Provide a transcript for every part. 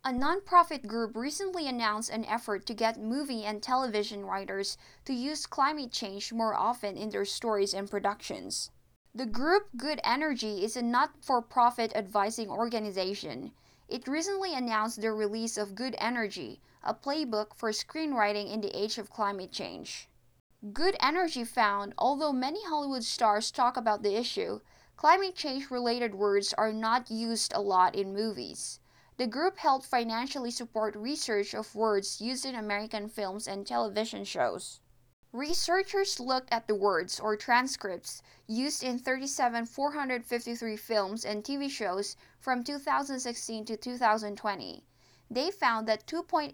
A nonprofit group recently announced an effort to get movie and television writers to use climate change more often in their stories and productions. The group Good Energy is a not-for-profit advising organization. It recently announced the release of Good Energy, a playbook for screenwriting in the age of climate change. Good Energy found, although many Hollywood stars talk about the issue, climate change-related words are not used a lot in movies. The group helped financially support research of words used in American films and television shows. Researchers looked at the words, or transcripts, used in 37,453 films and TV shows from 2016 to 2020. They found that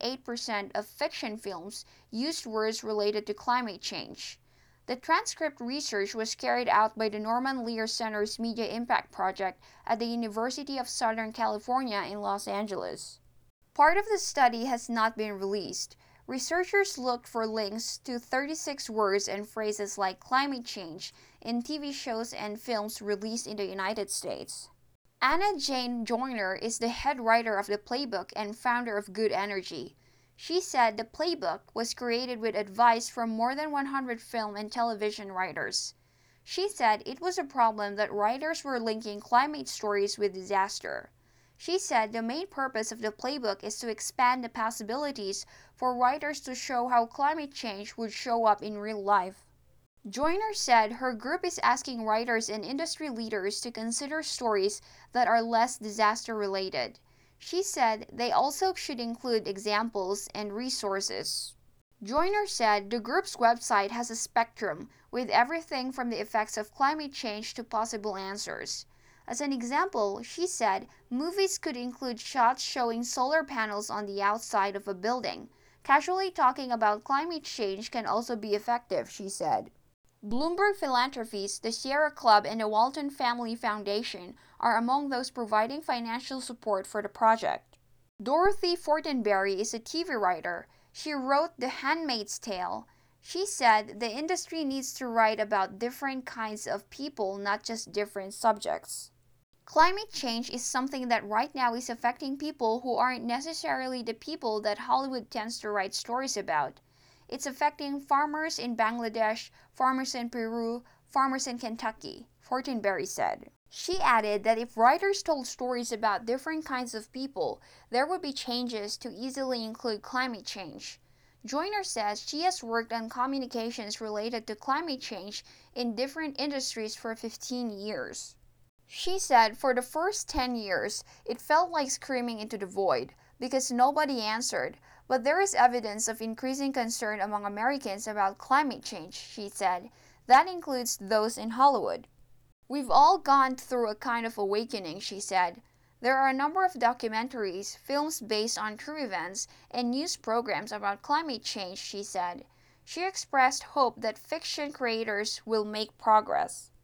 2.8% of fiction films used words related to climate change. The transcript research was carried out by the Norman Lear Center's Media Impact Project at the University of Southern California in Los Angeles. Part of the study has not been released. Researchers looked for links to 36 words and phrases like climate change in TV shows and films released in the United States. Anna Jane Joyner is the head writer of the playbook and founder of Good Energy. She said the playbook was created with advice from more than 100 film and television writers. She said it was a problem that writers were linking climate stories with disaster. She said the main purpose of the playbook is to expand the possibilities for writers to show how climate change would show up in real life. Joyner said her group is asking writers and industry leaders to consider stories that are less disaster-related. She said they also should include examples and resources. Joyner said the group's website has a spectrum with everything from the effects of climate change to possible answers. As an example, she said movies could include shots showing solar panels on the outside of a building. Casually talking about climate change can also be effective, she said. Bloomberg Philanthropies, the Sierra Club, and the Walton Family Foundation are among those providing financial support for the project. Dorothy Fortenberry is a TV writer. She wrote The Handmaid's Tale. She said the industry needs to write about different kinds of people, not just different subjects. Climate change is something that right now is affecting people who aren't necessarily the people that Hollywood tends to write stories about. It's affecting farmers in Bangladesh, farmers in Peru, farmers in Kentucky, Fortenberry said. She added that if writers told stories about different kinds of people, there would be changes to easily include climate change. Joyner says she has worked on communications related to climate change in different industries for 15 years. She said for the first 10 years, it felt like screaming into the void because nobody answered, but there is evidence of increasing concern among Americans about climate change, she said. That includes those in Hollywood. We've all gone through a kind of awakening, she said. There are a number of documentaries, films based on true events, and news programs about climate change, she said. She expressed hope that fiction creators will make progress.